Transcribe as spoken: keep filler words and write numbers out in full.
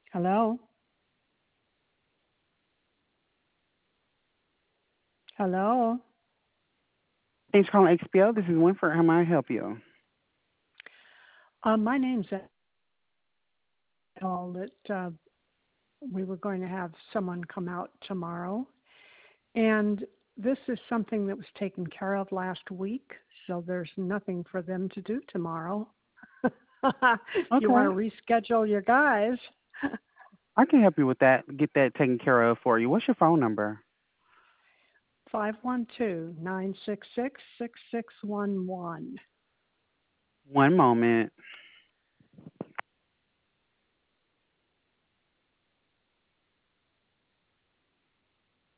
Hello? Hello? Thanks for calling X P L. This is Winford. How may I help you? Uh, my name's Al. That uh, we were going to have someone come out tomorrow, and this is something that was taken care of last week, so there's nothing for them to do tomorrow. You want Okay. to reschedule your guys? I can help you with that. Get that taken care of for you. What's your phone number? Five one two nine six six six six one one. One moment.